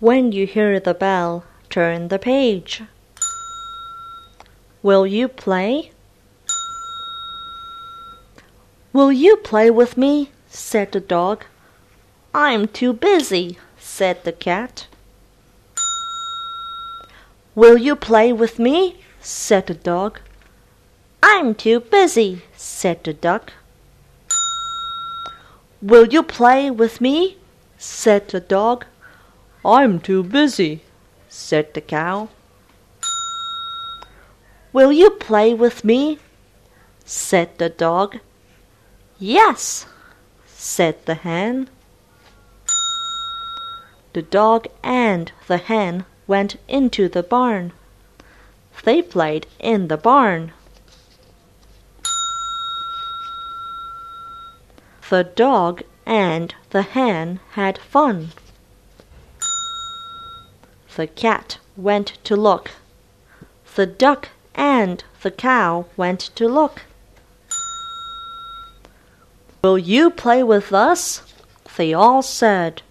When you hear the bell, turn the page. Will you play? Will you play with me? Said the dog. I'm too busy, said the cat. Will you play with me? Said the dog. I'm too busy, said the duck. Will you play with me? Said the dog. I'm too busy, said the cow. Will you play with me? Said the dog. Yes, said the hen. The dog and the hen went into the barn. They played in the barn. The dog and the hen had fun. The cat went to look. The duck and the cow went to look. Will you play with us? They all said.